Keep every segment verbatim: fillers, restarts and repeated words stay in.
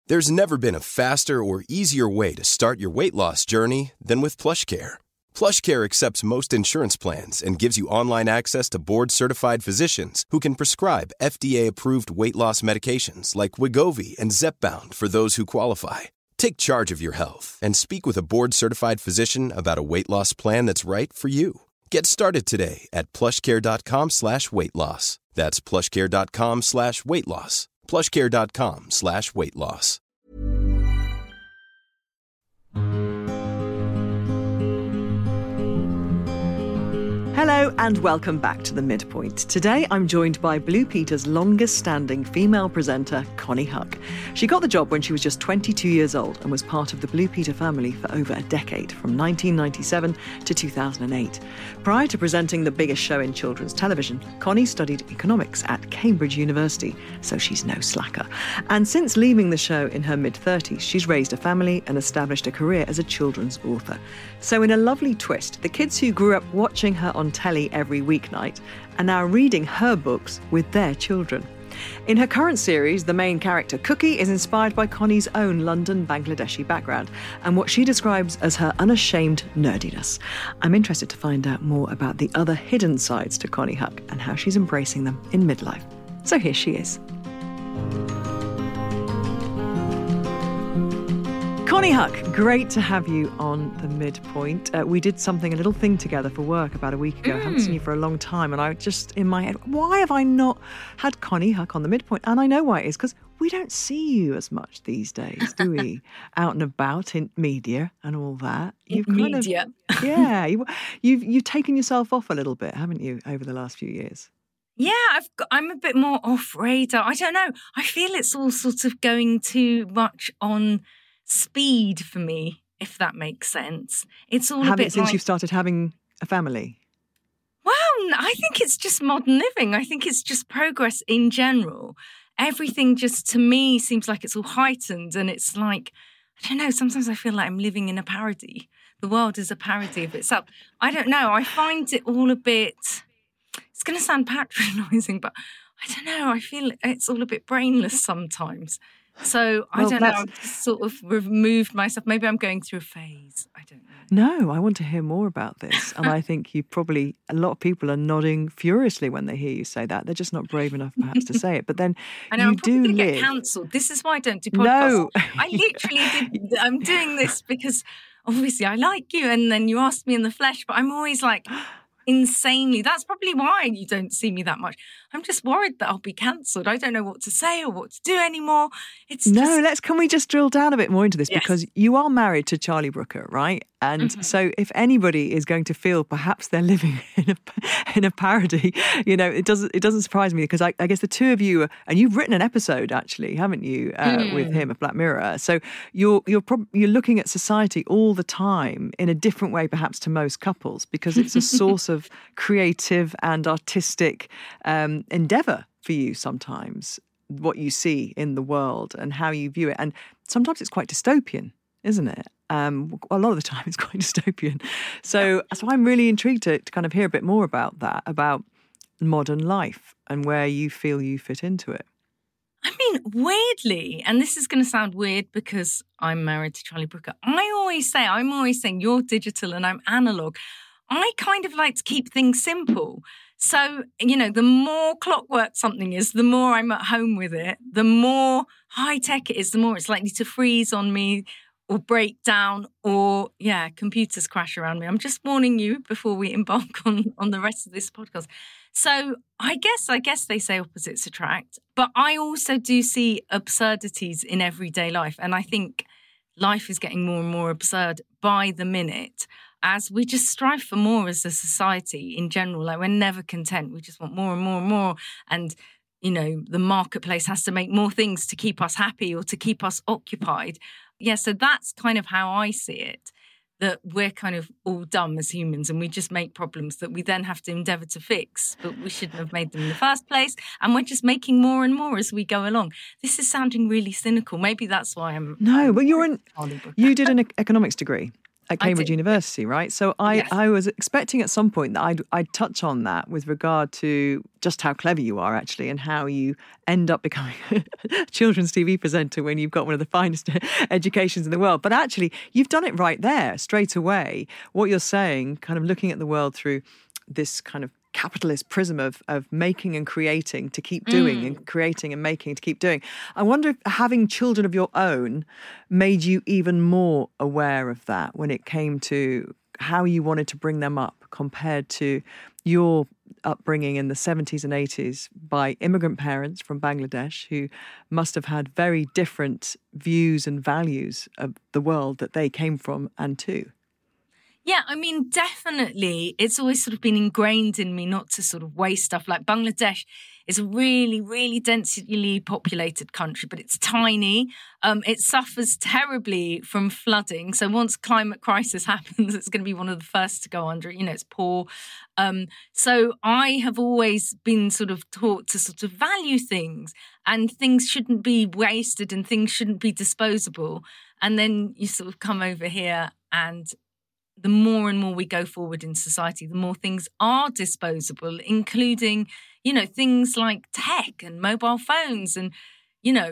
There's never been a faster or easier way to start your weight loss journey than with PlushCare. PlushCare accepts most insurance plans and gives you online access to board-certified physicians who can prescribe F D A-approved weight loss medications like Wegovy and Zepbound for those who qualify. Take charge of your health and speak with a board-certified physician about a weight loss plan that's right for you. Get started today at plushcare.com slash weight loss. That's plushcare.com slash weight loss. plushcare.com slash weight loss. Hello and welcome back to The Midpoint. Today I'm joined by Blue Peter's longest-standing female presenter, Connie Huq. She got the job when she was just twenty-two years old and was part of the Blue Peter family for over a decade, from nineteen ninety-seven to two thousand eight. Prior to presenting the biggest show in children's television, Connie studied economics at Cambridge University, so she's no slacker. And since leaving the show in her mid-thirties, she's raised a family and established a career as a children's author. So in a lovely twist, the kids who grew up watching her on telly every weeknight are now reading her books with their children. In her current series, the main character, Cookie, is inspired by Connie's own London Bangladeshi background and what she describes as her unashamed nerdiness. I'm interested to find out more about the other hidden sides to Connie Huq and how she's embracing them in midlife. So here she is. Connie Huq, great to have you on The Midpoint. Uh, we did something, a little thing together for work about a week ago. Mm. I haven't seen you for a long time, and I just, in my head, why have I not had Connie Huq on The Midpoint? And I know why it is, because we don't see you as much these days, do we? Out and about in media and all that. You've in kind media. Of, yeah, you, you've you've taken yourself off a little bit, haven't you, over the last few years? Yeah, I've got, I'm a bit more off radar. I don't know. I feel it's all sort of going too much on speed for me, if that makes sense. It's all Have a bit it since like, you've started having a family? Well, I think it's just modern living. I think it's just progress in general. Everything just, to me, seems like it's all heightened, and it's like, I don't know, sometimes I feel like I'm living in a parody. The world is a parody of itself. I don't know. I find it all a bit, it's going to sound patronising, but I don't know. I feel it's all a bit brainless sometimes. So I well, don't know, I've just sort of removed myself. Maybe I'm going through a phase. I don't know. No, I want to hear more about this. And I think you probably, a lot of people are nodding furiously when they hear you say that. They're just not brave enough perhaps to say it. But then I know, you I'm do probably live. Get cancelled. This is why I don't do podcasts. No. I literally did, I'm doing this because obviously I like you and then you asked me in the flesh, but I'm always like, insanely. That's probably why you don't see me that much. I'm just worried that I'll be cancelled. I don't know what to say or what to do anymore. It's no, just... let's, can we just drill down a bit more into this? Yes. Because you are married to Charlie Brooker, right? And mm-hmm. so if anybody is going to feel perhaps they're living in a in a parody, you know, it doesn't it doesn't surprise me because I, I guess the two of you, are, and you've written an episode actually, haven't you, uh, mm. with him of Black Mirror. So you're you're prob- you're looking at society all the time in a different way, perhaps to most couples, because it's a source of creative and artistic um, endeavour for you sometimes. What you see in the world and how you view it, and sometimes it's quite dystopian, isn't it? Um, a lot of the time it's quite dystopian. So, so I'm really intrigued to, to kind of hear a bit more about that, about modern life and where you feel you fit into it. I mean, weirdly, and this is going to sound weird because I'm married to Charlie Brooker, I always say, I'm always saying you're digital and I'm analog. I kind of like to keep things simple. So, you know, the more clockwork something is, the more I'm at home with it, the more high tech it is, the more it's likely to freeze on me or break down or, yeah, computers crash around me. I'm just warning you before we embark on, on the rest of this podcast. So I guess, I guess they say opposites attract, but I also do see absurdities in everyday life. And I think life is getting more and more absurd by the minute, as we just strive for more as a society in general. Like, we're never content. We just want more and more and more. And, you know, the marketplace has to make more things to keep us happy or to keep us occupied. Yeah, so that's kind of how I see it, that we're kind of all dumb as humans and we just make problems that we then have to endeavour to fix, but we shouldn't have made them in the first place. And we're just making more and more as we go along. This is sounding really cynical. Maybe that's why I'm... No, but you're in... You did an economics degree. at Cambridge did, University, yes. right? So I, Yes. I was expecting at some point that I'd, I'd touch on that with regard to just how clever you are, actually, and how you end up becoming a children's T V presenter when you've got one of the finest educations in the world. But actually, you've done it right there, straight away. What you're saying, kind of looking at the world through this kind of capitalist prism of of making and creating to keep doing mm. and creating and making to keep doing. I wonder if having children of your own made you even more aware of that when it came to how you wanted to bring them up compared to your upbringing in the seventies and eighties by immigrant parents from Bangladesh who must have had very different views and values of the world that they came from and to. Yeah, I mean, definitely, it's always sort of been ingrained in me not to sort of waste stuff. Like Bangladesh is a really, really densely populated country, but it's tiny. Um, it suffers terribly from flooding. So once climate crisis happens, it's going to be one of the first to go under it. You know, it's poor. Um, so I have always been sort of taught to sort of value things, and things shouldn't be wasted and things shouldn't be disposable. And then you sort of come over here, and the more and more we go forward in society, the more things are disposable, including, you know, things like tech and mobile phones and, you know,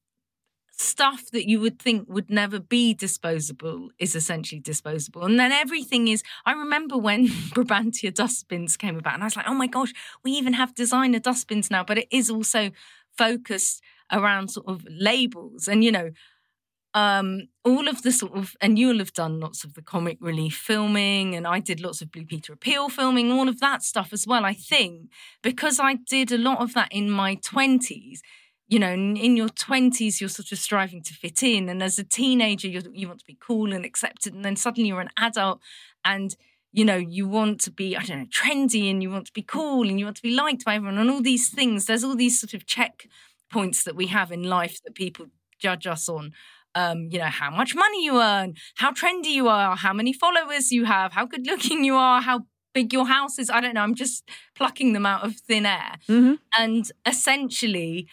stuff that you would think would never be disposable is essentially disposable. And then everything is, I remember when Brabantia dustbins came about and I was like, oh my gosh, we even have designer dustbins now, but it is also focused around sort of labels and, you know, Um, all of the sort of, and you'll have done lots of the comic relief filming, and I did lots of Blue Peter Appeal filming, all of that stuff as well, I think, because I did a lot of that in my twenties. You know, in your twenties, you're sort of striving to fit in, and as a teenager, you're, you want to be cool and accepted, and then suddenly you're an adult, and, you know, you want to be, I don't know, trendy, and you want to be cool, and you want to be liked by everyone, and all these things. There's all these sort of checkpoints that we have in life that people judge us on. Um, you know, how much money you earn, how trendy you are, how many followers you have, how good looking you are, how big your house is. I don't know. I'm just plucking them out of thin air. Mm-hmm. And essentially,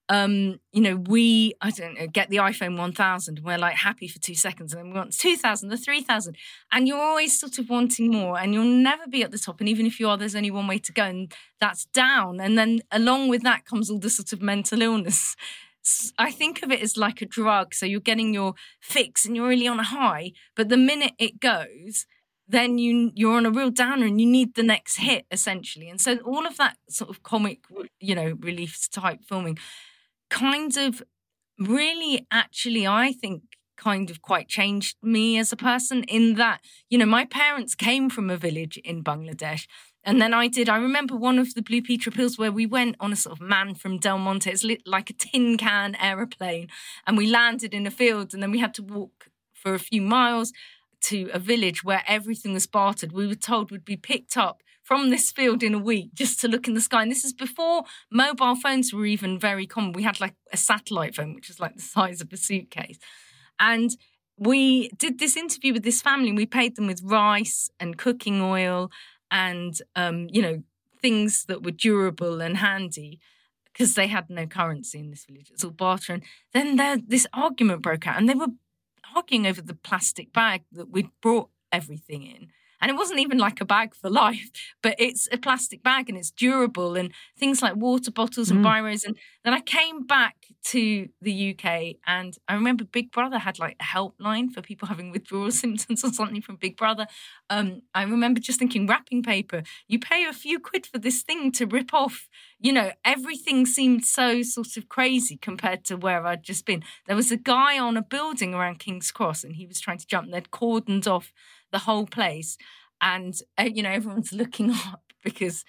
um, you know, we, I don't know, get the iPhone one thousand and we're like happy for two seconds and then we want two thousand, the three thousand. And you're always sort of wanting more and you'll never be at the top. And even if you are, there's only one way to go and that's down. And then along with that comes all the sort of mental illness. I think of it as like a drug. So you're getting your fix and you're really on a high, but the minute it goes, then you, you're on a real downer and you need the next hit, essentially. And so all of that sort of comic, you know, relief type filming kind of really actually, I think, kind of quite changed me as a person in that, you know, my parents came from a village in Bangladesh. And then I did, I remember one of the Blue Peter Appeals where we went on a sort of Man from Del Monte. It's lit like a tin can aeroplane. And we landed in a field and then we had to walk for a few miles to a village where everything was bartered. We were told we'd be picked up from this field in a week just to look in the sky. And this is before mobile phones were even very common. We had like a satellite phone, which was like the size of a suitcase. And we did this interview with this family and we paid them with rice and cooking oil and, um, you know, things that were durable and handy because they had no currency in this village. It's all barter. And then there, this argument broke out and they were arguing over the plastic bag that we'd brought everything in. And it wasn't even like a bag for life, but it's a plastic bag and it's durable and things like water bottles and mm. biros. And then I came back to the U K and I remember Big Brother had like a helpline for people having withdrawal symptoms or something from Big Brother. Um, I remember just thinking wrapping paper, you pay a few quid for this thing to rip off. You know, everything seemed so sort of crazy compared to where I'd just been. There was a guy on a building around King's Cross and he was trying to jump. They'd cordoned off the whole place. And, uh, you know, everyone's looking up because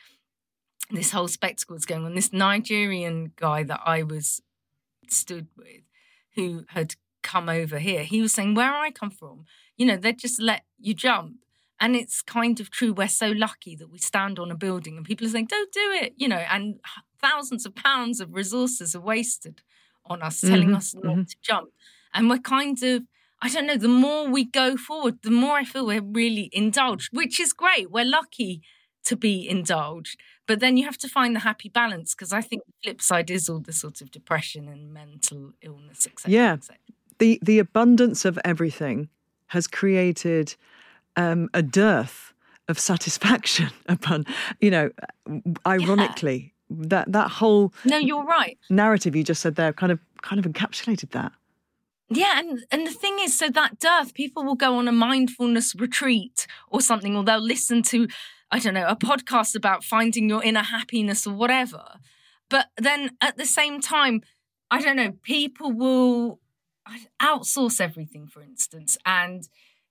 this whole spectacle is going on. This Nigerian guy that I was stood with who had come over here, he was saying, where I come from, you know, they'd just let you jump. And it's kind of true. We're so lucky that we stand on a building and people are saying, don't do it, you know, and thousands of pounds of resources are wasted on us, mm-hmm. telling us not mm-hmm. to jump. And we're kind of, I don't know, the more we go forward, the more I feel we're really indulged, which is great. We're lucky to be indulged. But then you have to find the happy balance because I think the flip side is all the sort of depression and mental illness, et cetera. Yeah, et cetera. The, the abundance of everything has created um, a dearth of satisfaction upon, you know, ironically, yeah. that that whole no, you're right. narrative you just said there kind of kind of encapsulated that. Yeah, and, and the thing is, so that dearth, people will go on a mindfulness retreat or something, or they'll listen to, I don't know, a podcast about finding your inner happiness or whatever. But then at the same time, I don't know, people will outsource everything, for instance, and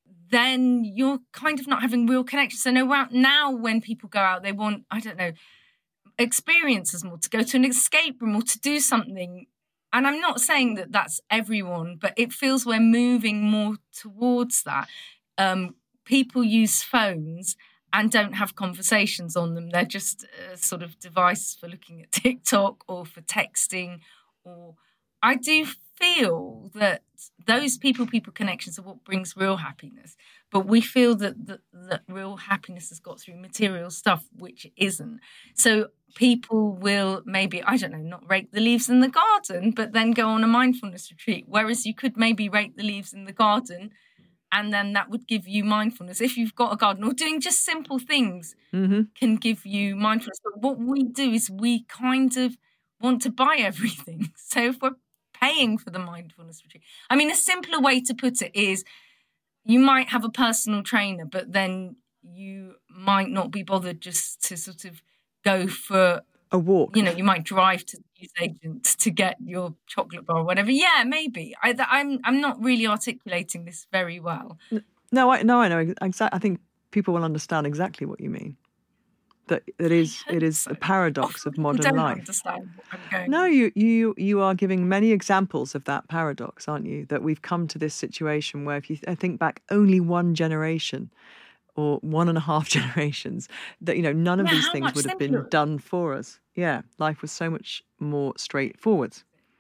then you're kind of not having real connection. So no, now when people go out, they want, I don't know, experiences more, to go to an escape room or to do something. And I'm not saying that that's everyone, but it feels we're moving more towards that. Um, people use phones and don't have conversations on them. They're just a sort of device for looking at TikTok or for texting. Or I do feel that those people-people connections are what brings real happiness. But we feel that, that, that real happiness has got through material stuff, which it isn't. So people will maybe, I don't know, not rake the leaves in the garden, but then go on a mindfulness retreat. Whereas you could maybe rake the leaves in the garden, and then that would give you mindfulness. If you've got a garden, or doing just simple things mm-hmm. can give you mindfulness. But what we do is we kind of want to buy everything. So if we're paying for the mindfulness retreat, I mean, a simpler way to put it is you might have a personal trainer, but then you might not be bothered just to sort of go for a walk. You know, you might drive to the newsagent to get your chocolate bar or whatever. Yeah, maybe. I, I'm I'm not really articulating this very well. No, I no, I know exactly. I think people will understand exactly what you mean. That it is it is so. a paradox Often of modern don't life. Understand what I'm going no, you you you are giving many examples of that paradox, aren't you? That we've come to this situation where, if you th- think back, only one generation or one and a half generations, that, you know, none of yeah, these things would have simpler. been done for us. Yeah, life was so much more straightforward.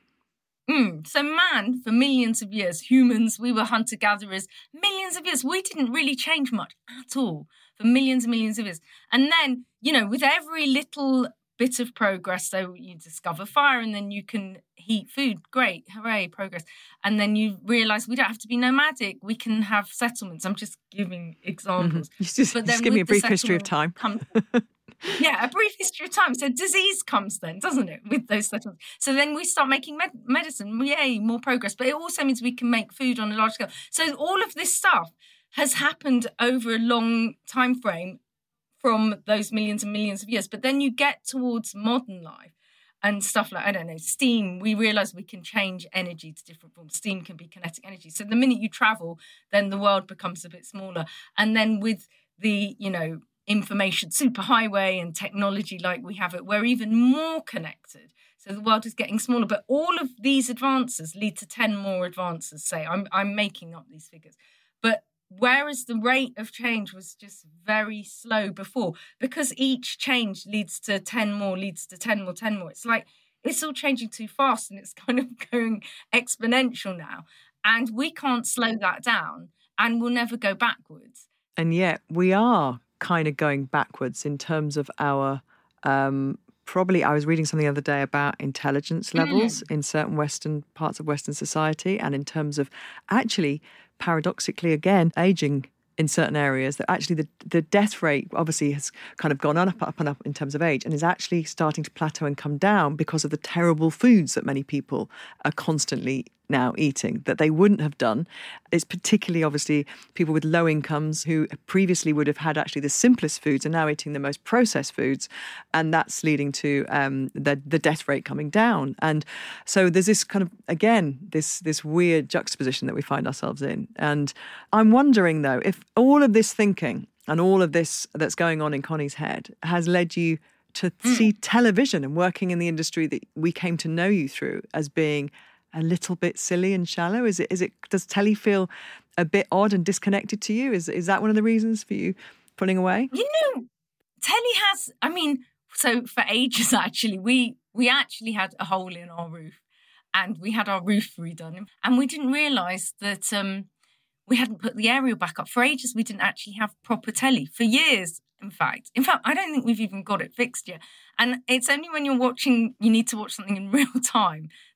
Mm, so man, for millions of years, humans, we were hunter-gatherers. Millions of years, we didn't really change much at all for millions and millions of years. And then, you know, with every little bit of progress, so you discover fire and then you can heat food. Great, hooray, progress. And then you realise we don't have to be nomadic. We can have settlements. I'm just giving examples. Mm-hmm. Just, but just give me a brief history of time. Comes, yeah, a brief history of time. So disease comes then, doesn't it, with those settlements? So then we start making med- medicine. Yay, more progress. But it also means we can make food on a large scale. So all of this stuff has happened over a long time frame from those millions and millions of years. But then you get towards modern life and stuff like, I don't know, steam. We realise we can change energy to different forms. Steam can be kinetic energy. So the minute you travel, then the world becomes a bit smaller. And then with the, you know, information superhighway and technology like we have it, we're even more connected. So the world is getting smaller. But all of these advances lead to ten more advances, say. I'm I'm making up these figures. But whereas the rate of change was just very slow before, because each change leads to ten more, leads to ten more, ten more. It's like it's all changing too fast and it's kind of going exponential now. And we can't slow that down and we'll never go backwards. And yet we are kind of going backwards in terms of our, um, probably, I was reading something the other day about intelligence levels mm. in certain Western parts of Western society, and in terms of actually, paradoxically, again, aging in certain areas, that actually the, the death rate obviously has kind of gone up, up and up in terms of age, and is actually starting to plateau and come down because of the terrible foods that many people are constantly now eating that they wouldn't have done. It's particularly obviously people with low incomes who previously would have had actually the simplest foods are now eating the most processed foods, and that's leading to um, the the death rate coming down. And so there's this kind of, again, this this weird juxtaposition that we find ourselves in. And I'm wondering though, if all of this thinking and all of this that's going on in Connie's head has led you to mm. see television and working in the industry that we came to know you through as being a little bit silly and shallow? Is it? Is it? Does telly feel a bit odd and disconnected to you? Is is that one of the reasons for you pulling away? You know, telly has. I mean, so for ages actually, we we actually had a hole in our roof, and we had our roof redone, and we didn't realise that um, we hadn't put the aerial back up. For ages, we didn't actually have proper telly for years. In fact, in fact, I don't think we've even got it fixed yet. And it's only when you're watching, you need to watch something in real time,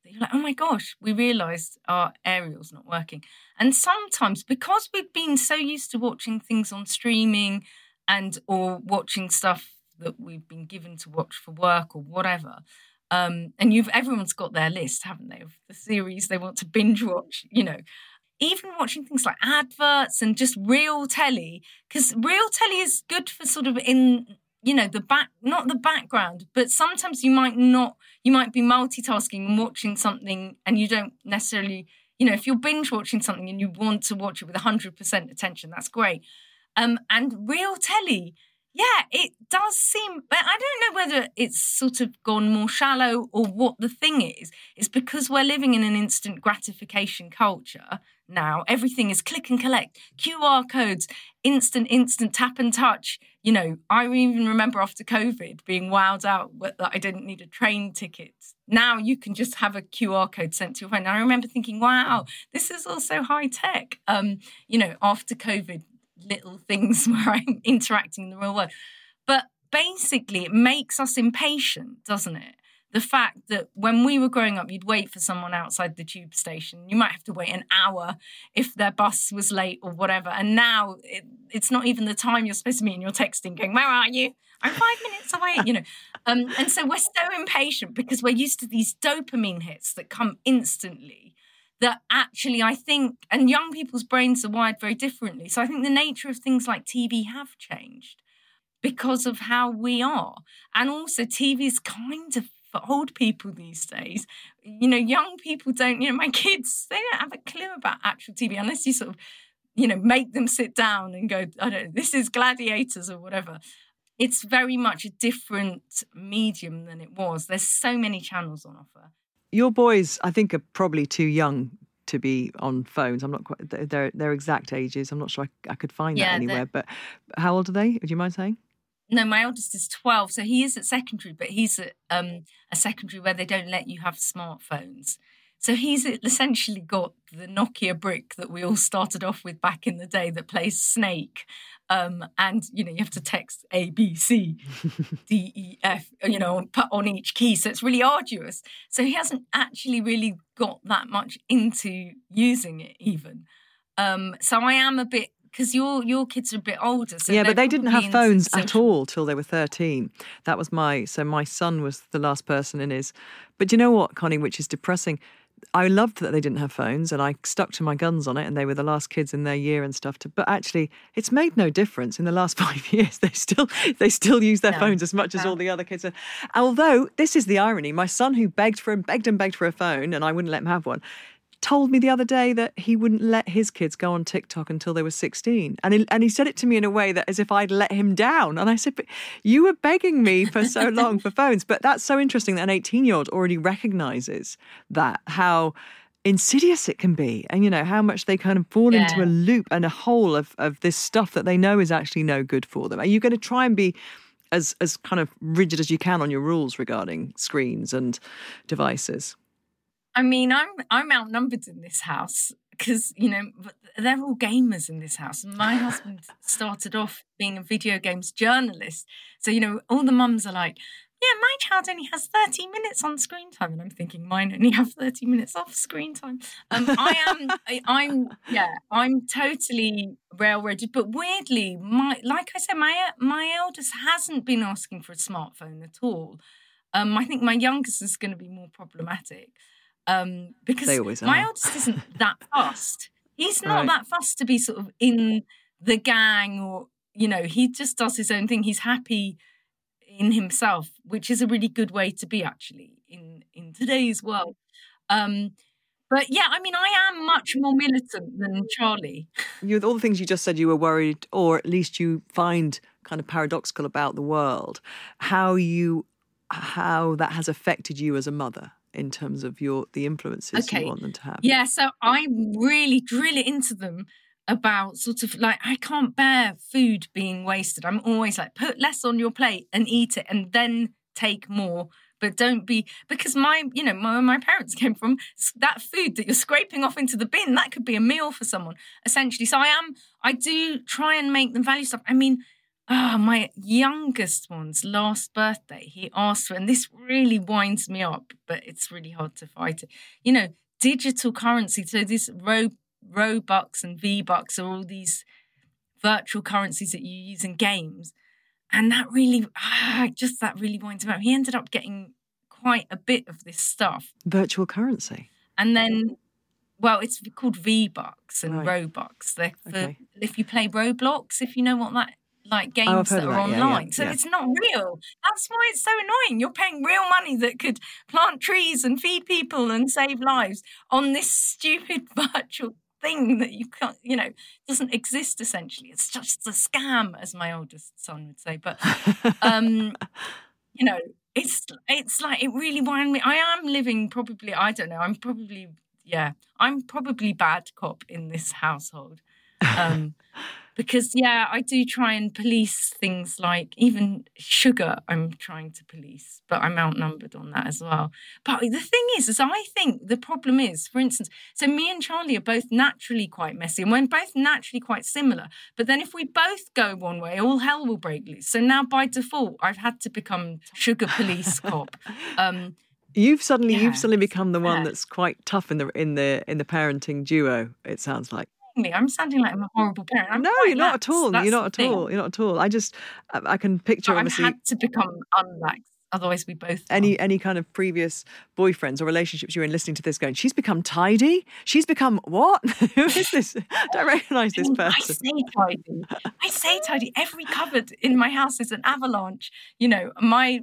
that you're like, oh my gosh, we realised our aerial's not working. And sometimes, because we've been so used to watching things on streaming and or watching stuff that we've been given to watch for work or whatever, um, and you've everyone's got their list, haven't they, of the series they want to binge watch, you know. Even watching things like adverts and just real telly, because real telly is good for sort of in, you know, the back, not the background, but sometimes you might not, you might be multitasking and watching something and you don't necessarily, you know, if you're binge watching something and you want to watch it with one hundred percent attention, that's great. Um, and real telly, yeah, it does seem, but I don't know whether it's sort of gone more shallow or what the thing is. It's because we're living in an instant gratification culture now. Everything is click and collect, Q R codes, instant, instant tap and touch. You know, I even remember after COVID being wowed out that I didn't need a train ticket. Now you can just have a Q R code sent to your phone. And I remember thinking, wow, this is also high tech. Um, you know, after COVID, little things where I'm interacting in the real world. But basically, it makes us impatient, doesn't it? The fact that when we were growing up, you'd wait for someone outside the tube station. You might have to wait an hour if their bus was late or whatever. And now it, it's not even the time you're supposed to meet and you're texting going, where are you? I'm five minutes away, you know. Um, and so we're so impatient because we're used to these dopamine hits that come instantly that actually I think, and young people's brains are wired very differently. So I think the nature of things like T V have changed because of how we are. And also T V is kind of for old people these days. You know, young people don't, you know, my kids, they don't have a clue about actual T V unless you sort of, you know, make them sit down and go, I don't know, this is Gladiators or whatever. It's very much a different medium than it was. There's so many channels on offer. Your boys, I think, are probably too young to be on phones. I'm not quite, their their exact ages. I'm not sure I, I could find yeah, that anywhere. But how old are they? Would you mind saying? No, my eldest is twelve. So he is at secondary, but he's at um, a secondary where they don't let you have smartphones. So he's essentially got the Nokia brick that we all started off with back in the day that plays Snake. Um, and, you know, you have to text A, B, C, D, E, F, you know, put on each key. So it's really arduous. So he hasn't actually really got that much into using it even. Um, so I am a bit, because your your kids are a bit older. So yeah, but they didn't have phones social... at all till they were thirteen. That was my, so my son was the last person in his, but you know what, Connie, which is depressing? I loved that they didn't have phones and I stuck to my guns on it and they were the last kids in their year and stuff. To, but actually, it's made no difference in the last five years. They still they still use their no. phones as much as no. all the other kids. Are. Although, this is the irony, my son who begged for him, begged and begged for a phone and I wouldn't let him have one, told me the other day that he wouldn't let his kids go on TikTok until they were sixteen. And he, and he said it to me in a way that as if I'd let him down. And I said, but you were begging me for so long for phones. But that's so interesting that an eighteen-year-old already recognises that, how insidious it can be. And, you know, how much they kind of fall yeah. into a loop and a hole of, of this stuff that they know is actually no good for them. Are you going to try and be as as kind of rigid as you can on your rules regarding screens and devices? I mean, I'm I'm outnumbered in this house because, you know, they're all gamers in this house. And my husband started off being a video games journalist. So, you know, all the mums are like, yeah, my child only has thirty minutes on screen time. And I'm thinking mine only have thirty minutes off screen time. Um, I am, I, I'm, yeah, I'm totally railroaded. But weirdly, my like I said, my my eldest hasn't been asking for a smartphone at all. Um, I think my youngest is going to be more problematic. Um, because my eldest isn't that fussed. He's not right. that fussed to be sort of in the gang or, you know, he just does his own thing. He's happy in himself, which is a really good way to be actually in, in today's world. Um, but yeah, I mean, I am much more militant than Charlie. You, with all the things you just said, you were worried, or at least you find kind of paradoxical about the world, how you, how that has affected you as a mother. In terms of your the influences okay. you want them to have. Yeah, so I really drill it into them about sort of like, I can't bear food being wasted. I'm always like, put less on your plate and eat it and then take more. But don't be, because my, you know, my, my parents came from that food that you're scraping off into the bin, that could be a meal for someone, essentially. So I am, I do try and make them value stuff. I mean, Oh, my youngest one's last birthday, he asked for, and this really winds me up, but it's really hard to fight it. You know, digital currency. So this Ro- Robux and V-Bucks are all these virtual currencies that you use in games. And that really, ah, just that really winds him up. He ended up getting quite a bit of this stuff. Virtual currency? And then, well, it's called V-Bucks and Right. Robux. They're for, Okay. if you play Roblox, if you know what that, like games Oh, I've heard that of are that, yeah, online. yeah, so yeah. it's not real. That's why it's so annoying. You're paying real money that could plant trees and feed people and save lives on this stupid virtual thing that you can't, you know, doesn't exist essentially. It's just a scam, as my oldest son would say. But, um, you know, it's it's like, it really winds me. I am living probably, I don't know, I'm probably, yeah, I'm probably bad cop in this household. Um, because, yeah, I do try and police things like even sugar I'm trying to police, but I'm outnumbered on that as well. But the thing is, is I think the problem is, for instance, so me and Charlie are both naturally quite messy and we're both naturally quite similar. But then if we both go one way, all hell will break loose. So now by default, I've had to become sugar police cop. Um, You've suddenly Yeah, you've suddenly it's become the one bad. that's quite tough in the in the in the parenting duo, it sounds like. me, I'm sounding like I'm a horrible parent. I'm No, quite you're not lax. at all. That's You're the not at thing. all. You're not at all. I just I, I can picture But I've obviously had to become unlax. Otherwise, we both are. any any kind of previous boyfriends or relationships you're in listening to this going, she's become tidy? She's become what? Who is this? Don't recognise this I person. say tidy. I say tidy. Every cupboard in my house is an avalanche. You know, my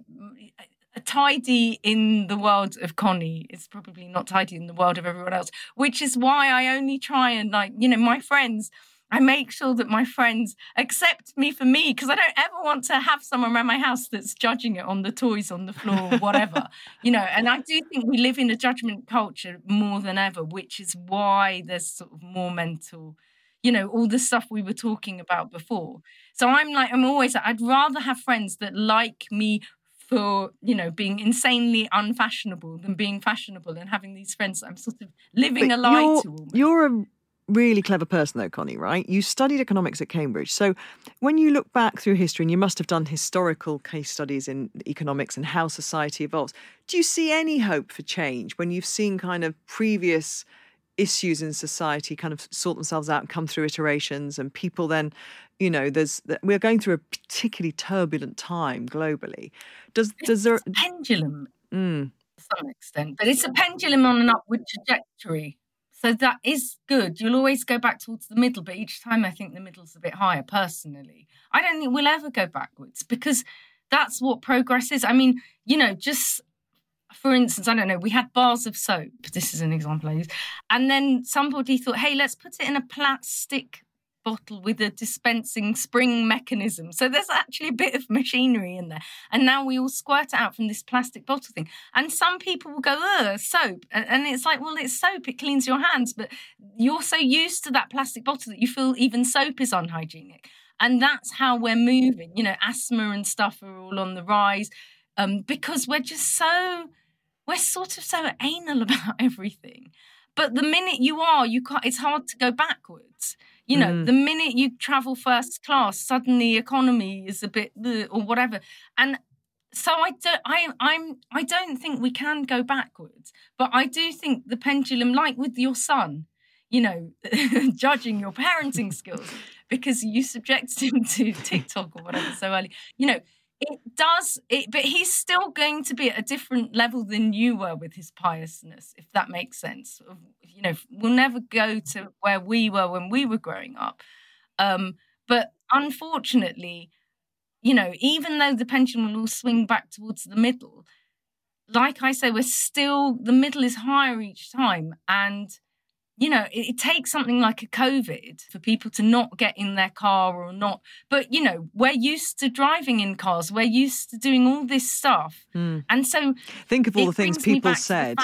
a tidy in the world of Connie is probably not tidy in the world of everyone else, which is why I only try and, like, you know, my friends, I make sure that my friends accept me for me, because I don't ever want to have someone around my house that's judging it on the toys on the floor or whatever, you know. And I do think we live in a judgment culture more than ever, which is why there's sort of more mental, you know, all the stuff we were talking about before. So I'm like, I'm always, I'd rather have friends that like me for, you know, being insanely unfashionable than being fashionable and having these friends that I'm sort of living But a lie you're, to almost. you're a really clever person, though, Connie, right? You studied economics at Cambridge. So when you look back through history, and you must have done historical case studies in economics and how society evolves, do you see any hope for change when you've seen kind of previous issues in society kind of sort themselves out and come through iterations, and people then, you know, there's we're going through a particularly turbulent time globally. Does does there? It's a pendulum Mm. to some extent, but it's a pendulum on an upward trajectory. So that is good. You'll always go back towards the middle, but each time I think the middle's a bit higher, personally. I don't think we'll ever go backwards, because that's what progress is. I mean, you know, just for instance, I don't know, we had bars of soap. This is an example I use. And then somebody thought, hey, let's put it in a plastic bottle with a dispensing spring mechanism. So there's actually a bit of machinery in there. And now we all squirt it out from this plastic bottle thing. And some people will go, ugh, soap. And, and it's like, well, it's soap. It cleans your hands. But you're so used to that plastic bottle that you feel even soap is unhygienic. And that's how we're moving. You know, asthma and stuff are all on the rise, um, because we're just so... We're sort of so anal about everything. But the minute you are, you can't, it's hard to go backwards. You know, Mm. the minute you travel first class, suddenly economy is a bit, ugh, or whatever. And so I don't, I, I'm, I don't think we can go backwards. But I do think the pendulum, like with your son, you know, judging your parenting skills because you subjected him to TikTok or whatever so early, you know, it does, it, but he's still going to be at a different level than you were with his piousness, if that makes sense. You know, we'll never go to where we were when we were growing up. Um, but unfortunately, you know, even though the pendulum will all swing back towards the middle, like I say, we're still, the middle is higher each time. And you know, it, it takes something like a COVID for people to not get in their car or not. But, you know, we're used to driving in cars. We're used to doing all this stuff. Mm. And so Think of all it the things brings me people back to the said. fact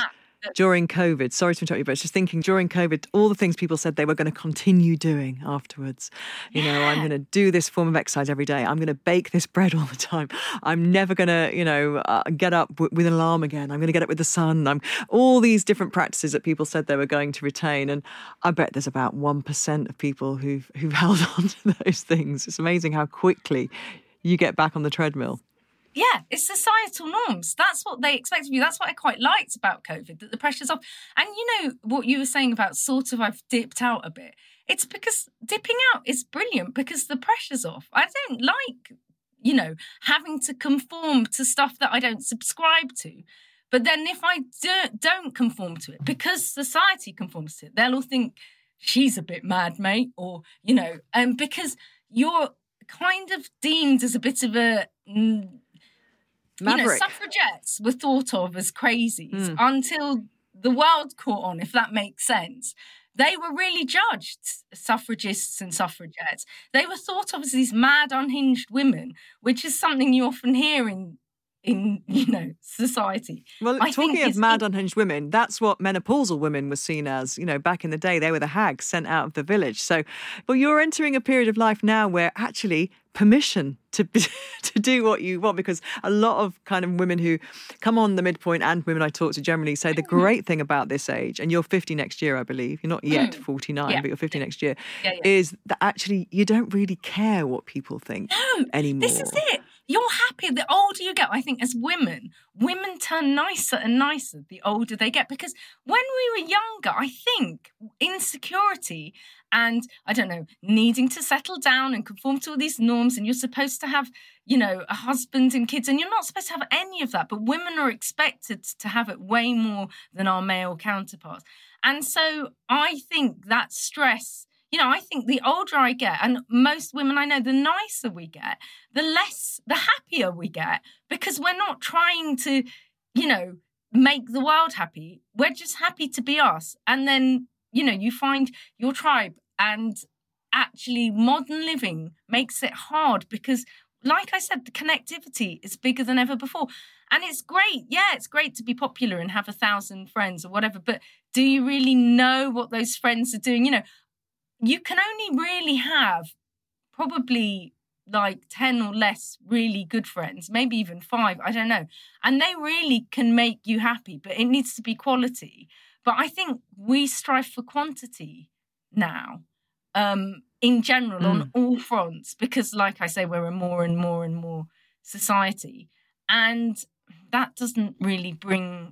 during COVID, sorry to interrupt you, but it's just thinking during COVID, all the things people said they were going to continue doing afterwards. You yeah. know, I'm going to do this form of exercise every day. I'm going to bake this bread all the time. I'm never going to, you know, uh, get up w- with an alarm again. I'm going to get up with the sun. I'm all these different practices that people said they were going to retain. And I bet there's about one percent of people who've, who've held on to those things. It's amazing how quickly you get back on the treadmill. Yeah, it's societal norms. That's what they expect of you. That's what I quite liked about COVID, that the pressure's off. And you know what you were saying about sort of I've dipped out a bit. It's because dipping out is brilliant because the pressure's off. I don't like, you know, having to conform to stuff that I don't subscribe to. But then if I do, don't conform to it, because society conforms to it, they'll all think she's a bit mad, mate, or, you know, and um, because you're kind of deemed as a bit of a... Mm, Maverick. You know, suffragettes were thought of as crazies mm. until the world caught on, if that makes sense. They were really judged, suffragists and suffragettes. They were thought of as these mad, unhinged women, which is something you often hear in, in you know, society. Well, I talking think of mad, unhinged women, that's what menopausal women were seen as. You know, back in the day, they were the hags sent out of the village. So, well, you're entering a period of life now where actually permission to to do what you want, because a lot of kind of women who come on the midpoint and women I talk to generally say the great thing about this age, and you're fifty next year, I believe, you're not yet forty-nine, yeah. but you're fifty next year, yeah, yeah. is that actually you don't really care what people think no, anymore. This is it. You're happy. The older you get, I think as women, women turn nicer and nicer the older they get. Because when we were younger, I think insecurity and, I don't know, needing to settle down and conform to all these norms, and you're supposed to have, you know, a husband and kids, and you're not supposed to have any of that. But women are expected to have it way more than our male counterparts. And so I think that stress... You know, I think the older I get, and most women I know, the nicer we get, the less, the happier we get, because we're not trying to, you know, make the world happy. We're just happy to be us. And then, you know, you find your tribe, and actually modern living makes it hard because, like I said, the connectivity is bigger than ever before. And it's great. Yeah, it's great to be popular and have a thousand friends or whatever. But do you really know what those friends are doing? You know, you can only really have probably like ten or less really good friends, maybe even five, I don't know. And they really can make you happy, but it needs to be quality. But I think we strive for quantity now, um, in general, mm. on all fronts, because like I say, we're a more and more and more society. And that doesn't really bring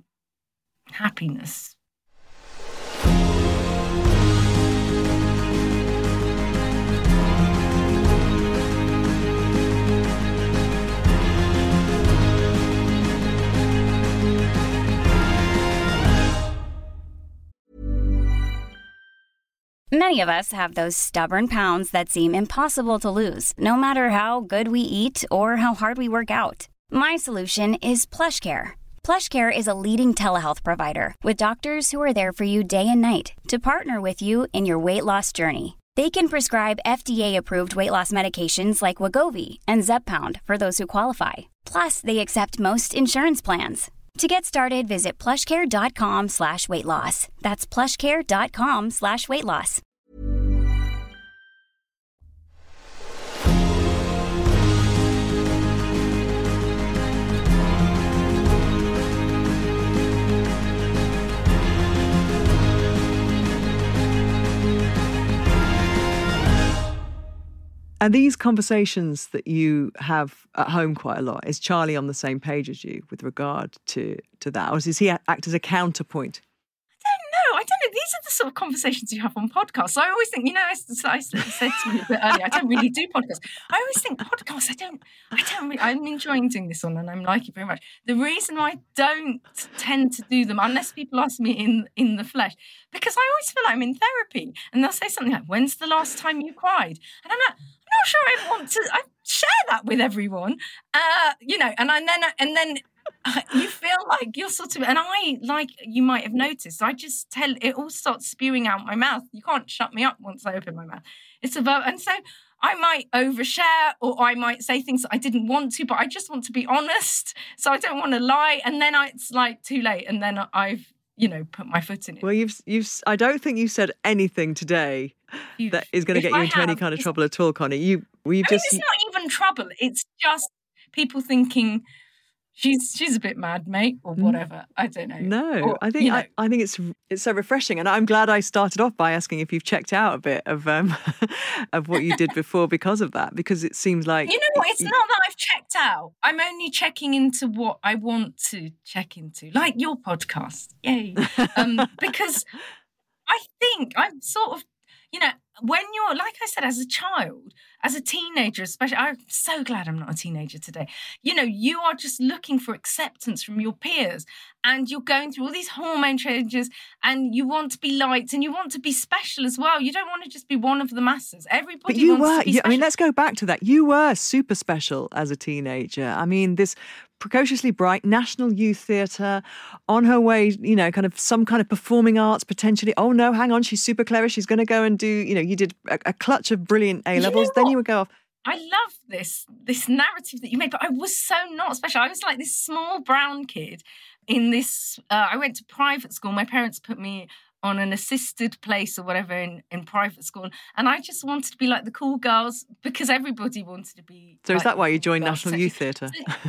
happiness. Many of us have those stubborn pounds that seem impossible to lose, no matter how good we eat or how hard we work out. My solution is PlushCare. PlushCare is a leading telehealth provider with doctors who are there for you day and night to partner with you in your weight loss journey. They can prescribe F D A-approved weight loss medications like Wegovy and Zepbound for those who qualify. Plus, they accept most insurance plans. To get started, visit plushcare.com slash weight loss. That's plushcare.com slash weight loss. And these conversations that you have at home quite a lot, is Charlie on the same page as you with regard to, to that? Or does he act as a counterpoint? I don't know. I don't know. These are the sort of conversations you have on podcasts. I always think, you know, I, I said to you a bit earlier, I don't really do podcasts. I always think podcasts, I don't, I don't really, I'm enjoying doing this one and I'm liking it very much. The reason why I don't tend to do them, unless people ask me in, in the flesh, because I always feel like I'm in therapy and they'll say something like, when's the last time you cried? And I'm like, I'm not sure I want to I share that with everyone, uh, you know, and, I, and then and then uh, you feel like you're sort of, and I, like you might have noticed, I just tell, it all starts spewing out my mouth. You can't shut me up once I open my mouth. It's about, and so I might overshare or I might say things that I didn't want to, but I just want to be honest. So I don't want to lie. And then I, it's like too late. And then I've, you know, put my foot in it. Well, you've, you've, I don't think you said anything today You've, that is going to get you I into have, any kind of trouble at all, Connie. You, we I just. mean, it's not even trouble. It's just people thinking she's she's a bit mad, mate, or whatever. I don't know. No, or, I think you know, I, I think it's it's so refreshing, and I'm glad I started off by asking if you've checked out a bit of um of what you did before because of that. Because it seems like you know what? It's not that I've checked out. I'm only checking into what I want to check into, like your podcast. Yay! Um, because I think I'm sort of, you know, when you're, like I said, as a child, as a teenager, especially, I'm so glad I'm not a teenager today. You know, you are just looking for acceptance from your peers, and you're going through all these hormone changes, and you want to be liked, and you want to be special as well. You don't want to just be one of the masses. Everybody But you wants were, to be you, special. I mean, let's go back to that. You were super special as a teenager. I mean, this precociously bright National Youth Theatre, on her way, you know, kind of some kind of performing arts potentially. Oh no, hang on, she's super clever. She's going to go and do, you know, you did a, a clutch of brilliant A levels. You know then what? you would go off. I love this this narrative that you made, but I was so not special. I was like this small brown kid in this. Uh, I went to private school. My parents put me on an assisted place or whatever in, in private school, and I just wanted to be like the cool girls because everybody wanted to be. So like is that why you the cool joined girls. National So- Youth Theatre?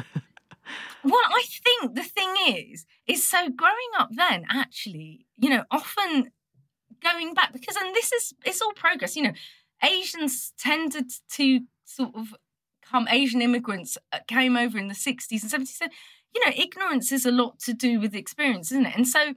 Well, I think the thing is, is so growing up then, actually, you know, often going back, because, and this is, it's all progress, you know, Asians tended to sort of come, Asian immigrants came over in the sixties and seventies. So, you know, ignorance is a lot to do with experience, isn't it? And so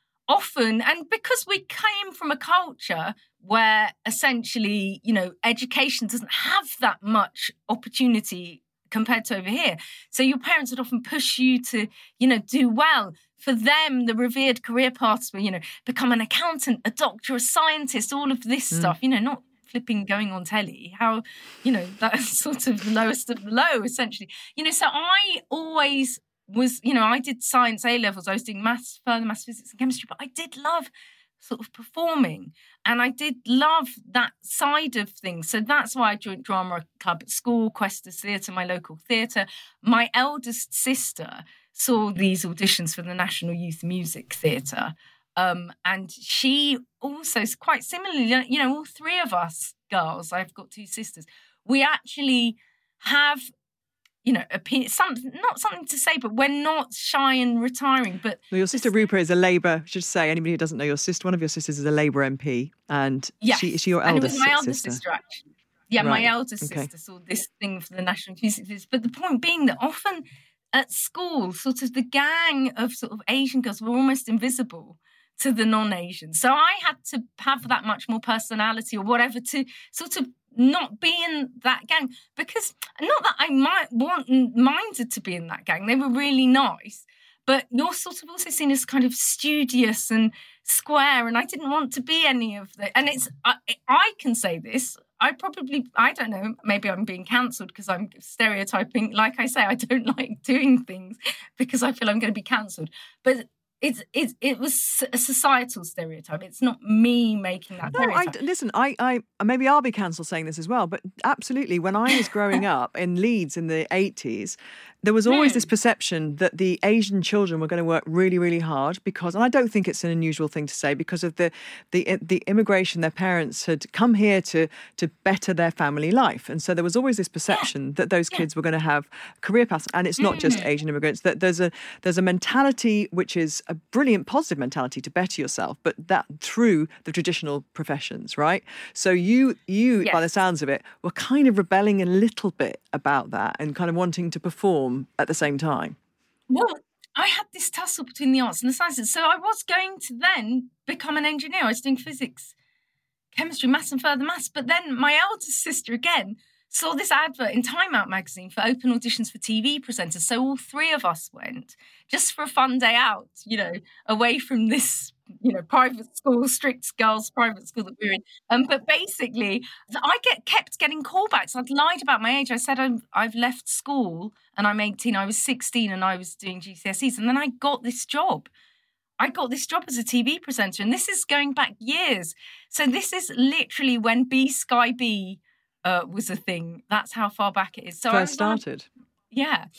often, and because we came from a culture where essentially, you know, education doesn't have that much opportunity compared to over here. So your parents would often push you to, you know, do well. For them, the revered career paths were, you know, become an accountant, a doctor, a scientist, all of this mm. stuff, you know, not flipping going on telly. How, you know, that's sort of the lowest of the low, essentially. You know, so I always was, you know, I did science A-levels. I was doing maths, further maths, physics and chemistry, but I did love sort of performing. And I did love that side of things. So that's why I joined drama club at school, Questers Theatre, my local theatre. My eldest sister saw these auditions for the National Youth Music Theatre. Um, and she also, quite similarly, you know, all three of us girls, I've got two sisters, we actually have, you know, opinion, some, not something to say, but we're not shy and retiring. But well, your sister Rupa is a Labour, I should say, anybody who doesn't know your sister, one of your sisters is a Labour M P. And yes. she, is she your and eldest it was my sister? eldest sister, actually. Yeah, right. my eldest okay. sister saw this thing for the National Music Theatre. But the point being that often at school, sort of the gang of sort of Asian girls were almost invisible to the non-Asians. So I had to have that much more personality or whatever to sort of not be in that gang, because not that I might want minded to be in that gang. They were really nice, but you're sort of also seen as kind of studious and square, and I didn't want to be any of that. And it's I, I can say this. I probably, I don't know, maybe I'm being cancelled because I'm stereotyping. Like I say, I don't like doing things because I feel I'm going to be cancelled. But It's, it's it was a societal stereotype. It's not me making that no, stereotype. I, listen, I, I maybe I'll be cancelled saying this as well, but absolutely, when I was growing up in Leeds in the eighties, there was always Hmm. this perception that the Asian children were going to work really, really hard because, and I don't think it's an unusual thing to say, because of the the the immigration, their parents had come here to to better their family life, and so there was always this perception yeah. that those kids yeah. were going to have career paths, and it's not mm. just Asian immigrants. That there's a there's a mentality which is a brilliant positive mentality to better yourself, but that through the traditional professions, right? So you you yes. by the sounds of it were kind of rebelling a little bit about that and kind of wanting to perform at the same time. Well, I had this tussle between the arts and the sciences. So I was going to then become an engineer. I was doing physics, chemistry, maths and further maths. But then my eldest sister again saw this advert in Time Out magazine for open auditions for T V presenters. So all three of us went just for a fun day out, you know, away from this, you know, private school, strict girls private school that we were in. Um, but basically, I get kept getting callbacks. I'd lied about my age. I said I'm, I've left school and I'm eighteen. I was sixteen and I was doing G C S Es. And then I got this job. I got this job as a T V presenter. And this is going back years. So this is literally when B Sky B uh, was a thing. That's how far back it is. So First I was started. On, yeah.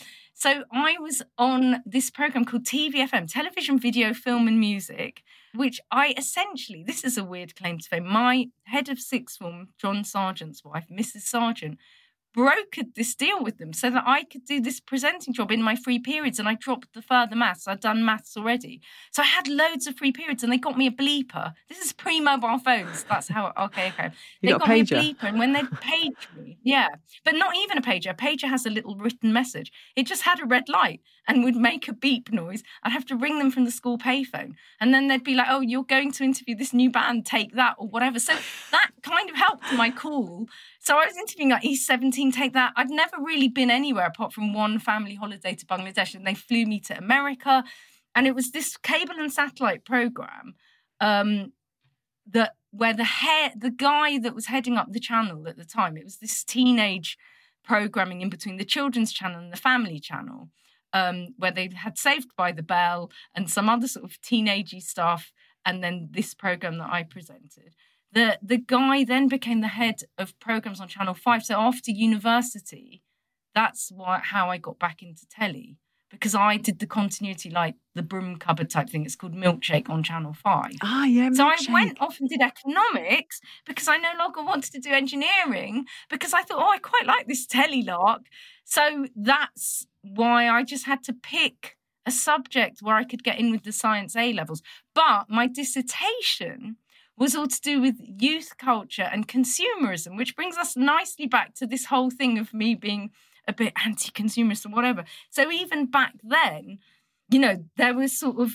So I was on this program called T V F M, Television, Video, Film and Music, which I essentially, this is a weird claim to fame, my head of sixth form, John Sargent's wife, Missus Sargent, brokered this deal with them so that I could do this presenting job in my free periods, and I dropped the further maths. I'd done maths already. So I had loads of free periods and they got me a bleeper. This is pre-mobile phones. That's how, okay, okay. You they got, got a me a pager? bleeper, and when they paged me, yeah, but not even a pager. A pager has a little written message. It just had a red light and would make a beep noise. I'd have to ring them from the school payphone. And then they'd be like, oh, you're going to interview this new band, take that, or whatever. So that kind of helped my call. So I was interviewing like East seventeen, take that. I'd never really been anywhere apart from one family holiday to Bangladesh, and they flew me to America. And it was this cable and satellite program um, that where the hair, the guy that was heading up the channel at the time, it was this teenage programming in between the children's channel and the family channel, um, where they had Saved by the Bell and some other sort of teenagey stuff, and then this program that I presented. The the guy then became the head of programs on Channel five. So after university, that's why, how I got back into telly, because I did the continuity, like the broom cupboard type thing. It's called Milkshake on Channel five. Ah, yeah, So I Milkshake. went off and did economics because I no longer wanted to do engineering, because I thought, oh, I quite like this telly lark. So that's why I just had to pick a subject where I could get in with the science A levels. But my dissertation was all to do with youth culture and consumerism, which brings us nicely back to this whole thing of me being a bit anti-consumerist or whatever. So even back then, you know, there was sort of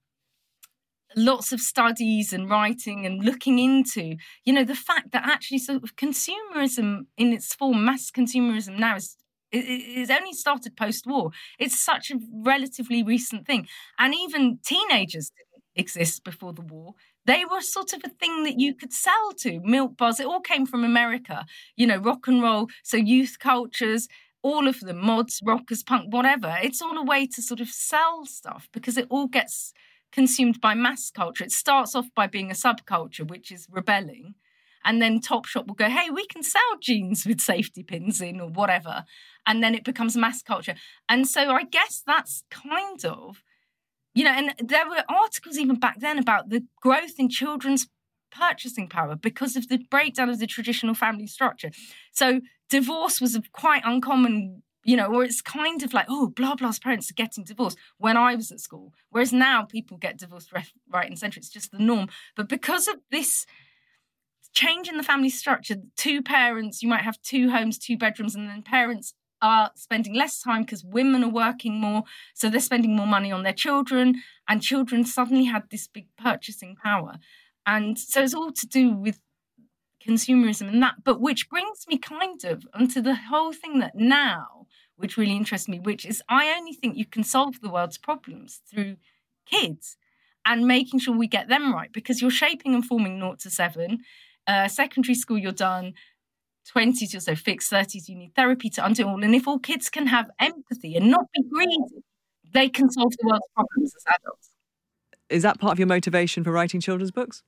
lots of studies and writing and looking into, you know, the fact that actually sort of consumerism in its form, mass consumerism now is it, it only started post-war. It's such a relatively recent thing. And even teenagers didn't exist before the war. They were sort of a thing that you could sell to. Milk bars, it all came from America. You know, rock and roll, so youth cultures, all of them, mods, rockers, punk, whatever. It's all a way to sort of sell stuff because it all gets consumed by mass culture. It starts off by being a subculture, which is rebelling. And then Topshop will go, hey, we can sell jeans with safety pins in or whatever. And then it becomes mass culture. And so I guess that's kind of, you know, and there were articles even back then about the growth in children's purchasing power because of the breakdown of the traditional family structure. So divorce was a quite uncommon, you know, or it's kind of like, oh, blah, blah's parents are getting divorced when I was at school. Whereas now people get divorced right and centre. It's just the norm. But because of this change in the family structure, two parents, you might have two homes, two bedrooms, and then parents are spending less time because women are working more. So they're spending more money on their children, and children suddenly had this big purchasing power. And so it's all to do with consumerism and that, but which brings me kind of onto the whole thing that now, which really interests me, which is I only think you can solve the world's problems through kids and making sure we get them right, because you're shaping and forming naught to seven. Uh, secondary school, you're done. twenties, you're so fixed. thirties, you need therapy to undo all. And if all kids can have empathy and not be greedy, they can solve the world's problems as adults. Is that part of your motivation for writing children's books?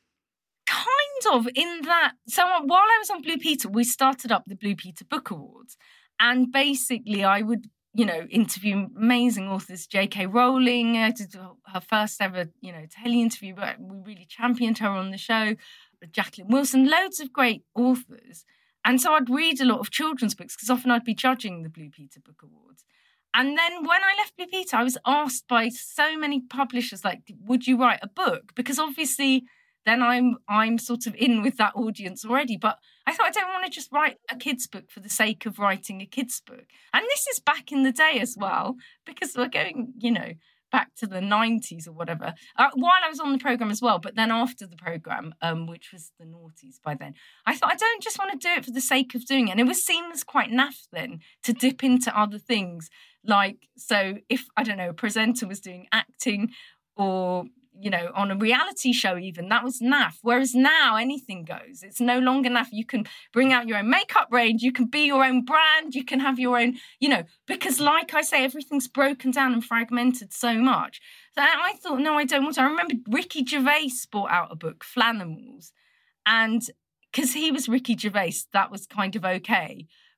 Kind of, in that. So while I was on Blue Peter, we started up the Blue Peter Book Awards. And basically, I would, you know, interview amazing authors. J K Rowling, I did her first ever, you know, telly interview, but we really championed her on the show. Jacqueline Wilson, loads of great authors. And so I'd read a lot of children's books because often I'd be judging the Blue Peter Book Awards. And then when I left Blue Peter, I was asked by so many publishers, like, would you write a book? Because obviously then I'm I'm sort of in with that audience already. But I thought I don't want to just write a kid's book for the sake of writing a kid's book. And this is back in the day as well, because we're going, you know, back to the nineties or whatever, uh, while I was on the programme as well. But then after the programme, um, which was the noughties by then, I thought I don't just want to do it for the sake of doing it. And it was seen as quite naff then to dip into other things. Like, so if, I don't know, a presenter was doing acting or, you know, on a reality show even, that was naff. Whereas now anything goes. It's no longer naff. You can bring out your own makeup range. You can be your own brand. You can have your own, you know, because like I say, everything's broken down and fragmented so much. So I thought, no, I don't want to. I remember Ricky Gervais brought out a book, Flanimals. And because he was Ricky Gervais, that was kind of okay.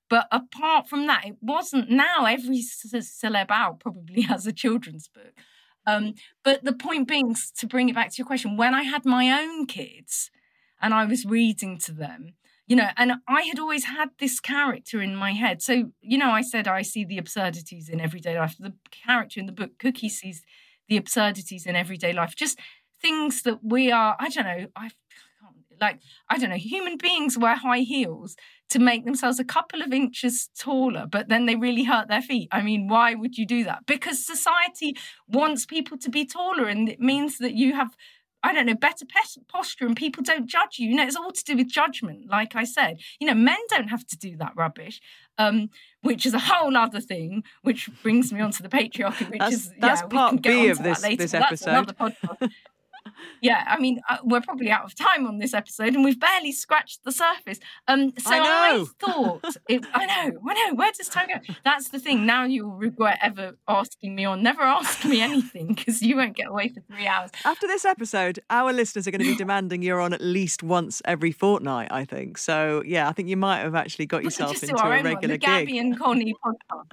But apart from that, it wasn't. Now every celeb out probably has a children's book. Um, but the point being, to bring it back to your question, when I had my own kids and I was reading to them, you know, and I had always had this character in my head. So, you know, I said I see the absurdities in everyday life. The character in the book, Cookie, sees the absurdities in everyday life. Just things that we are, I don't know, I like, I don't know, human beings wear high heels to make themselves a couple of inches taller, but then they really hurt their feet. I mean, why would you do that? Because society wants people to be taller, and it means that you have, I don't know, better posture and people don't judge you. You know, it's all to do with judgment, like I said. You know, men don't have to do that rubbish, um, which is a whole other thing, which brings me on to the patriarchy, which that's, is, that's yeah, part we can B get of onto this, that later, this but episode. That's another podcast. Yeah, I mean, uh, we're probably out of time on this episode and we've barely scratched the surface. Um, so I know. I thought, it, I know, I know, where does time go? That's the thing. Now you'll regret ever asking me on. Never ask me anything because you won't get away for three hours. After this episode, our listeners are going to be demanding you're on at least once every fortnight, I think. So, yeah, I think you might have actually got yourself just into do our a own regular one, the gig. Gabby and Connie podcast.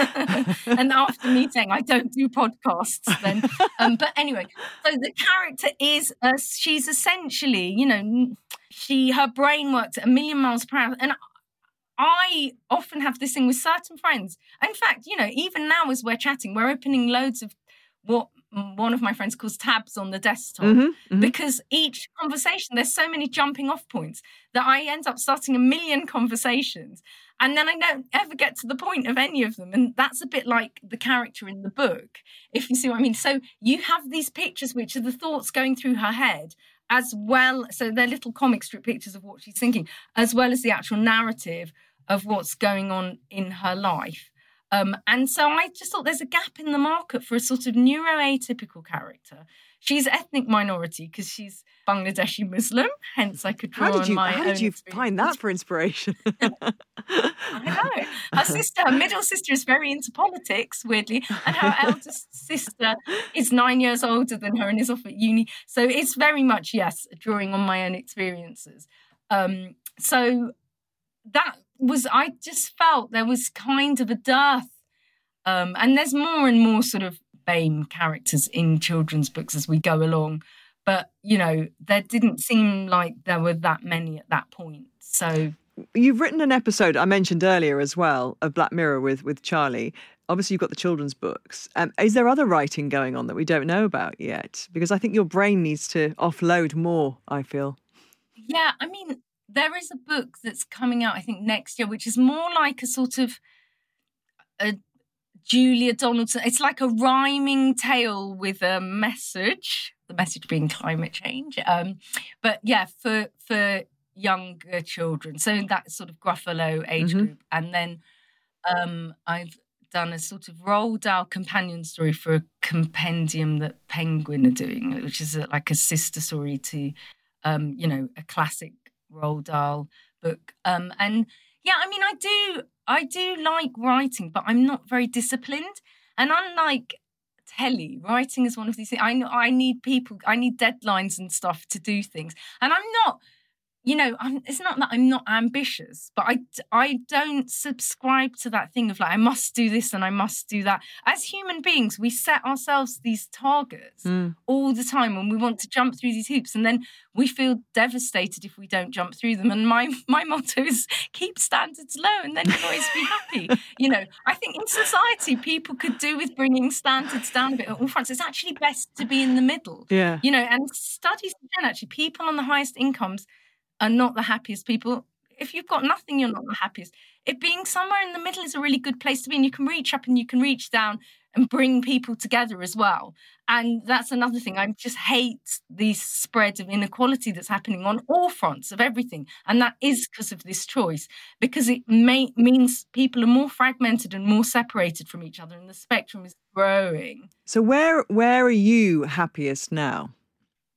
And after me saying I don't do podcasts then um, but anyway, so the character is uh, she's essentially, you know, she her brain works at a million miles per hour, and I often have this thing with certain friends. In fact, you know, even now as we're chatting, we're opening loads of what one of my friends calls tabs on the desktop, mm-hmm, mm-hmm. because each conversation, there's so many jumping off points that I end up starting a million conversations. And then I don't ever get to the point of any of them. And that's a bit like the character in the book, if you see what I mean. So you have these pictures, which are the thoughts going through her head, as well. So they're little comic strip pictures of what she's thinking, as well as the actual narrative of what's going on in her life. Um, and so I just thought there's a gap in the market for a sort of neuroatypical character. She's ethnic minority because she's Bangladeshi Muslim, hence I could draw how did you, on my How own did you experience. find that for inspiration? I know. Her sister, her middle sister is very into politics, weirdly, and her eldest sister is nine years older than her and is off at uni. So it's very much, yes, drawing on my own experiences. Um, so that was, I just felt there was kind of a dearth. Um, and there's more and more sort of B A M E characters in children's books as we go along. But, you know, there didn't seem like there were that many at that point. So you've written an episode I mentioned earlier as well of Black Mirror with, with Charlie. Obviously, you've got the children's books. Um, is there other writing going on that we don't know about yet? Because I think your brain needs to offload more, I feel. Yeah, I mean, there is a book that's coming out, I think, next year, which is more like a sort of a Julia Donaldson. It's like a rhyming tale with a message, the message being climate change. Um, but yeah, for for younger children. So that sort of Gruffalo age mm-hmm. group. And then um, I've done a sort of Roald Dahl companion story for a compendium that Penguin are doing, which is a, like a sister story to, um, you know, a classic Roald Dahl book. Um, and yeah, I mean, I do, I do like writing, but I'm not very disciplined. And unlike telly, writing is one of these things. I know I need people, I need deadlines and stuff to do things. And I'm not, you know, I'm, it's not that I'm not ambitious, but I, I don't subscribe to that thing of like, I must do this and I must do that. As human beings, we set ourselves these targets mm. all the time when we want to jump through these hoops, and then we feel devastated if we don't jump through them. And my, my motto is keep standards low and then you'll always be happy. You know, I think in society, people could do with bringing standards down a bit at all fronts. It's actually best to be in the middle. Yeah. You know, and studies again, actually, people on the highest incomes are not the happiest people. If you've got nothing, you're not the happiest. It being somewhere in the middle is a really good place to be, and you can reach up and you can reach down and bring people together as well. And that's another thing. I just hate the spread of inequality that's happening on all fronts of everything. And that is because of this choice, because it may, means people are more fragmented and more separated from each other, and the spectrum is growing. So where where are you happiest now? I'm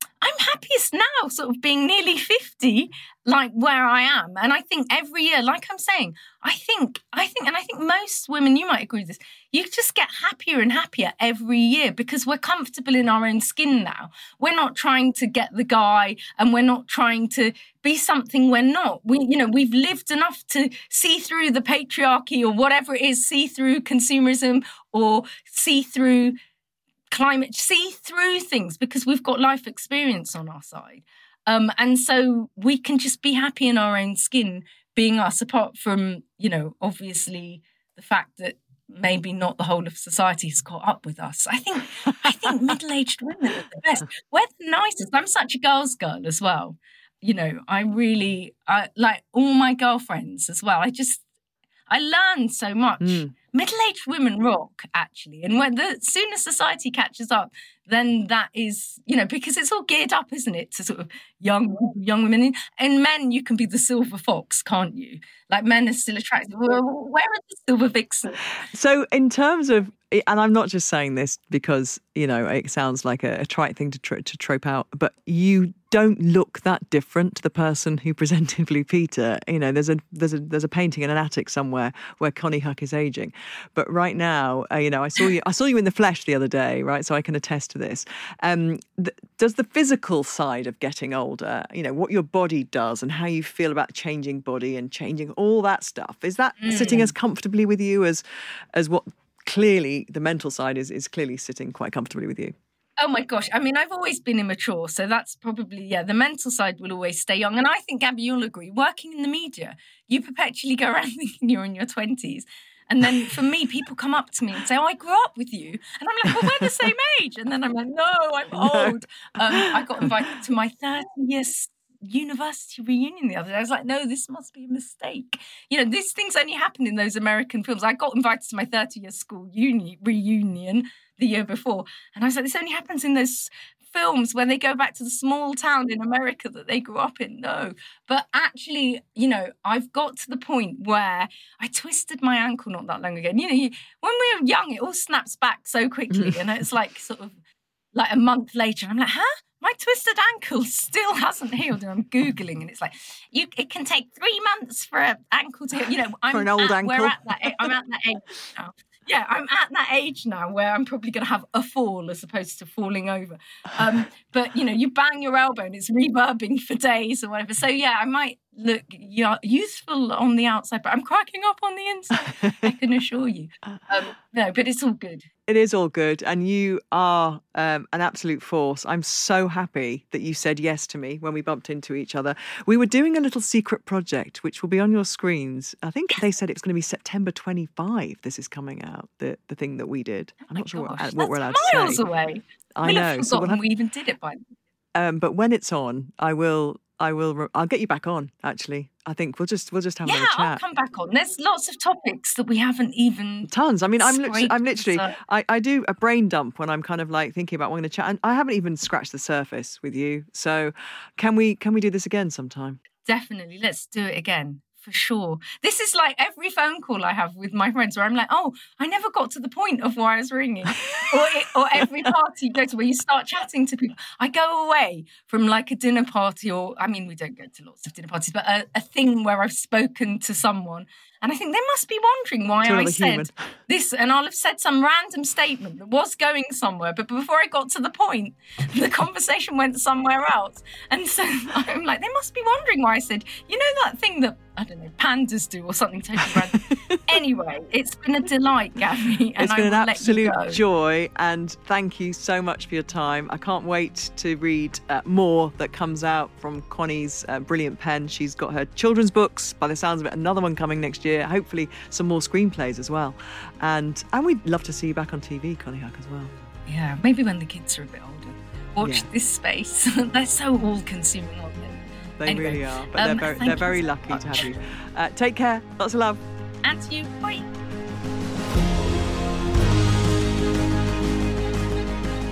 happiest now, sort of being nearly fifty, like where I am. And I think every year, like I'm saying, I think, I think, and I think most women, you might agree with this, you just get happier and happier every year because we're comfortable in our own skin now. We're not trying to get the guy and we're not trying to be something we're not. We, you know, we've lived enough to see through the patriarchy or whatever it is, see through consumerism or see through climate, see through things because we've got life experience on our side. Um, and so we can just be happy in our own skin being us, apart from, you know, obviously the fact that maybe not the whole of society has caught up with us. I think I think middle-aged women are the best. We're the nicest. I'm such a girl's girl as well. You know, I really, I, like all my girlfriends as well. I just, I learned so much. Mm. Middle-aged women rock, actually. And when the sooner society catches up, then that is, you know, because it's all geared up, isn't it, to sort of young young women. And men, you can be the silver fox, can't you? Like, men are still attractive. Where are the silver vixens? So in terms of, and I'm not just saying this because, you know, it sounds like a, a trite thing to, tro- to trope out, but you don't look that different to the person who presented Blue Peter. You know, there's a there's a there's a painting in an attic somewhere where Connie Huck is aging, but right now, uh, you know, I saw you I saw you in the flesh the other day, right? So I can attest to this. Um, th- does the physical side of getting older, you know, what your body does and how you feel about changing body and changing all that stuff, is that mm. sitting as comfortably with you as as what clearly the mental side is is clearly sitting quite comfortably with you? Oh my gosh. I mean, I've always been immature. So that's probably, yeah, the mental side will always stay young. And I think, Gabby, you'll agree, working in the media, you perpetually go around thinking you're in your twenties. And then for me, people come up to me and say, oh, I grew up with you. And I'm like, well, we're the same age. And then I'm like, no, I'm old. Um, I got invited to my thirty-year university reunion the other day. I was like, no, this must be a mistake. You know, these things only happen in those American films. I got invited to my thirty-year school uni reunion the year before. And I was like, this only happens in those films where they go back to the small town in America that they grew up in. No. But actually, you know, I've got to the point where I twisted my ankle not that long ago. And, you know, you, when we were young, it all snaps back so quickly. And it's like sort of like a month later. And I'm like, huh? My twisted ankle still hasn't healed. And I'm Googling and it's like, you, it can take three months for an ankle to heal. You know, I'm for an old at, ankle. We're at that, I'm at that age now. Yeah, I'm at that age now where I'm probably going to have a fall as opposed to falling over. Um, but, you know, you bang your elbow and it's reverbing for days or whatever. So, yeah, I might look youthful on the outside, but I'm cracking up on the inside, I can assure you. Um, no, but it's all good. It is all good. And you are um, an absolute force. I'm so happy that you said yes to me when we bumped into each other. We were doing a little secret project, which will be on your screens. I think they said it's going to be September twenty-fifth. This is coming out, the, the thing that we did. I'm oh not sure gosh, what, what we're allowed miles to say. Miles away. I we'll know. Have so we'll have... we even did it by um, But when it's on, I will... I will. I'll get you back on. Actually, I think we'll just we'll just have yeah, another chat. I'll come back on. There's lots of topics that we haven't even tons. I mean, I'm literally, I'm literally. So. I, I do a brain dump when I'm kind of like thinking about wanting to chat, and I haven't even scratched the surface with you. So, can we can we do this again sometime? Definitely, let's do it again. For sure. This is like every phone call I have with my friends where I'm like, oh, I never got to the point of why I was ringing. or, it, or every party you go to where you start chatting to people. I go away from like a dinner party or, I mean, we don't go to lots of dinner parties, but a, a thing where I've spoken to someone. And I think they must be wondering why I said human. this. And I'll have said some random statement that was going somewhere. But before I got to the point, the conversation went somewhere else. And so I'm like, they must be wondering why I said, you know, that thing that, I don't know, pandas do or something totally random. Anyway, it's been a delight, Gabby. And it's been I an absolute let you go. joy. And thank you so much for your time. I can't wait to read uh, more that comes out from Connie's uh, brilliant pen. She's got her children's books, by the sounds of it, another one coming next year. Hopefully some more screenplays as well. And and we'd love to see you back on T V, Connie Huck, as well. Yeah, maybe when the kids are a bit older. Watch yeah. this space. They're so all-consuming, aren't they? They anyway, really are. But um, they're very, they're very so lucky much. to have you. Uh, take care. Lots of love. And to you. Bye.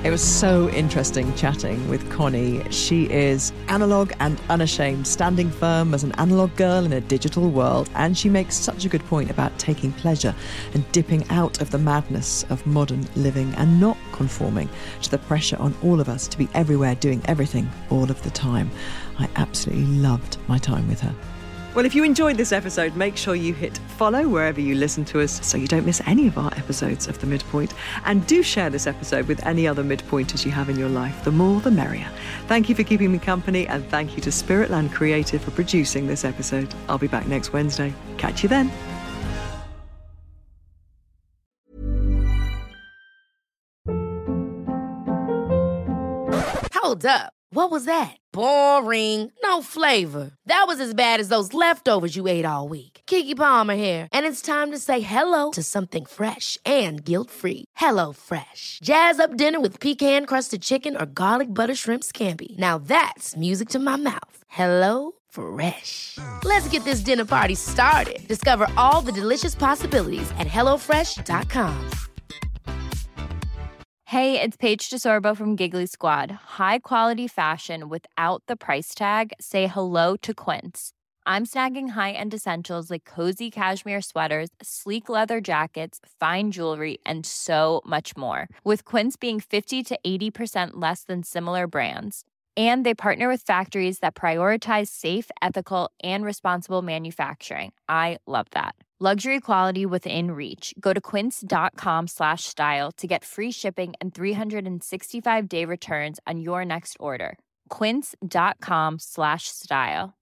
It was so interesting chatting with Connie. She is analogue and unashamed, standing firm as an analogue girl in a digital world. And she makes such a good point about taking pleasure and dipping out of the madness of modern living and not conforming to the pressure on all of us to be everywhere doing everything all of the time. I absolutely loved my time with her. Well, if you enjoyed this episode, make sure you hit follow wherever you listen to us so you don't miss any of our episodes of The Midpoint. And do share this episode with any other midpointers you have in your life. The more, the merrier. Thank you for keeping me company, and thank you to Spiritland Creative for producing this episode. I'll be back next Wednesday. Catch you then. Hold up. What was that? Boring. No flavor. That was as bad as those leftovers you ate all week. Keke Palmer here, and it's time to say hello to something fresh and guilt-free. Hello Fresh. Jazz up dinner with pecan-crusted chicken or garlic butter shrimp scampi. Now that's music to my mouth. Hello Fresh. Let's get this dinner party started. Discover all the delicious possibilities at hello fresh dot com. Hey, it's Paige DeSorbo from Giggly Squad. High quality fashion without the price tag. Say hello to Quince. I'm snagging high-end essentials like cozy cashmere sweaters, sleek leather jackets, fine jewelry, and so much more. With Quince being fifty to eighty percent less than similar brands. And they partner with factories that prioritize safe, ethical, and responsible manufacturing. I love that. Luxury quality within reach. Go to quince.com slash style to get free shipping and three sixty-five day returns on your next order. Quince.com slash style.